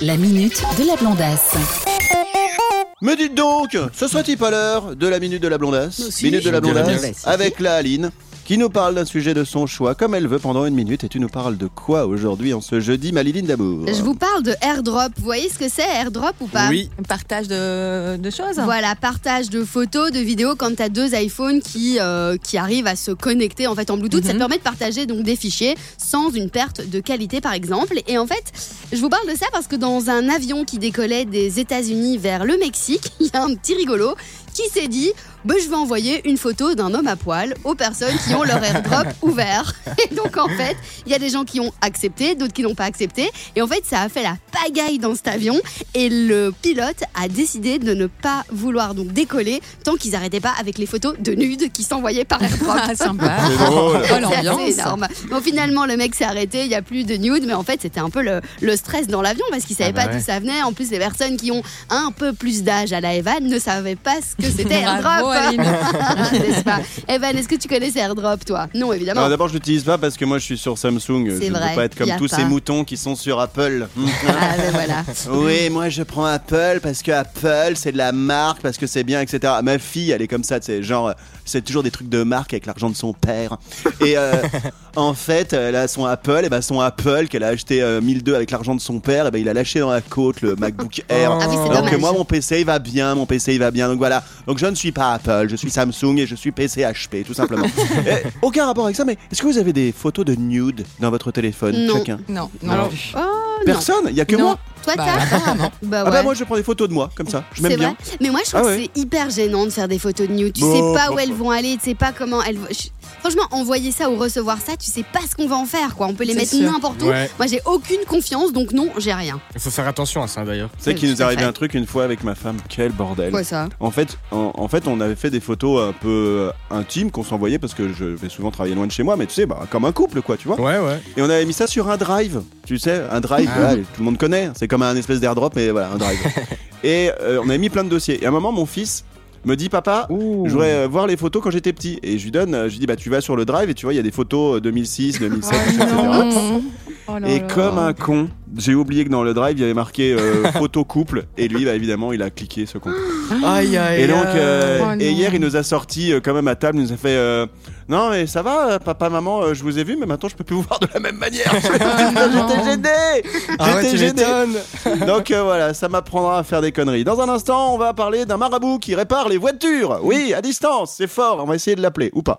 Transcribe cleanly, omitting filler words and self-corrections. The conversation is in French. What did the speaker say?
La minute de la blondasse. Mais dites donc, ce serait-il pas l'heure de la minute de la blondasse? Minute de la blondasse avec la Aline qui nous parle d'un sujet de son choix comme elle veut pendant une minute. Et tu nous parles de quoi aujourd'hui en ce jeudi, ma Liline d'amour? Je vous parle de airdrop. Vous voyez ce que c'est, airdrop ou pas? Oui. Partage de choses. Voilà, partage de photos, de vidéos quand tu as deux iPhones qui arrivent à se connecter en fait en Bluetooth. Ça te permet de partager donc des fichiers sans une perte de qualité par exemple. Et en fait, je vous parle de ça parce que dans un avion qui décollait des États-Unis vers le Mexique, il y a un petit rigolo qui s'est dit je vais envoyer une photo d'un homme à poil aux personnes qui ont leur airdrop ouvert. Et donc en fait, il y a des gens qui ont accepté, d'autres qui n'ont pas accepté. Et en fait, ça a fait la pagaille dans cet avion. Et le pilote a décidé de ne pas vouloir donc décoller tant qu'ils n'arrêtaient pas avec les photos de nudes qui s'envoyaient par airdrop. Ah, sympa. C'est drôle. Oh, l'ambiance. C'est énorme. Bon, finalement, le mec s'est arrêté, il n'y a plus de nudes. Mais en fait, c'était un peu le stress dans l'avion parce qu'il ne savait pas d'où ça venait. En plus, les personnes qui ont un peu plus d'âge à la Evan ne savaient pas ce que c'était airdrop. N'est-ce pas? Evan, est-ce que tu connais ces airdrop, toi? Non, évidemment. Alors d'abord, je l'utilise pas parce que moi je suis sur Samsung. Je ne veux pas être comme tous ces moutons qui sont sur Apple. Ah ben voilà. Oui, moi je prends Apple parce que Apple c'est de la marque, parce que c'est bien, etc. Ma fille, elle est comme ça, c'est genre, c'est toujours des trucs de marque avec l'argent de son père. Et en fait, elle a son Apple, et ben son Apple qu'elle a acheté 1002 avec l'argent de son père, et ben il a lâché dans la côte le MacBook Air. Ah oui, c'est alors dommage. que moi mon PC il va bien, donc voilà. Donc je ne suis pas Apple, je suis Samsung et je suis PC HP, tout simplement. Aucun rapport avec ça, mais est-ce que vous avez des photos de nude dans votre téléphone, Non. chacun? Non. Oh, Personne? Il y a que Non. moi? Toi, t'as Apparemment. Bah Ah ouais. bah moi je prends des photos de moi comme ça, je m'aime C'est bien. vrai. Mais moi je trouve Ah que ouais. c'est hyper gênant de faire des photos de nude. Tu Bon, sais pas où bon. elles vont aller, tu sais pas comment elles vont. Franchement, envoyer ça ou recevoir ça, tu sais pas ce qu'on va en faire quoi. On peut les C'est mettre sûr. n'importe où. Ouais. Moi j'ai aucune confiance donc non, j'ai rien. Il faut faire attention à ça d'ailleurs. Tu sais qu'il nous Tout est à arrivé fait. un truc une fois avec ma femme, quel bordel. Quoi ça? En fait, on avait fait des photos un peu intimes qu'on s'envoyait parce que je vais souvent travailler loin de chez moi, mais tu sais, comme un couple quoi, tu vois. Ouais. Et on avait mis ça sur un drive, tu sais, un drive, voilà, tout le monde connaît, c'est comme un espèce d'airdrop, mais voilà, un drive. Et on avait mis plein de dossiers. Et à un moment, mon fils me dit papa, je voudrais voir les photos quand j'étais petit. Et je lui dis tu vas sur le drive et tu vois il y a des photos 2006, 2007, etc. Oh là Et là. comme un con, j'ai oublié que dans le drive il y avait marqué photo couple et lui évidemment il a cliqué ce con. Aïe aïe. Et donc Oh non. et hier il nous a sorti quand même à table, il nous a fait non mais ça va papa maman, je vous ai vu mais maintenant je peux plus vous voir de la même manière. J'étais gêné. Ah ouais, J'étais tu gêné. m'étonnes. Donc voilà, ça m'apprendra à faire des conneries. Dans un instant, on va parler d'un marabout qui répare les voitures. Oui, à distance, c'est fort, on va essayer de l'appeler ou pas.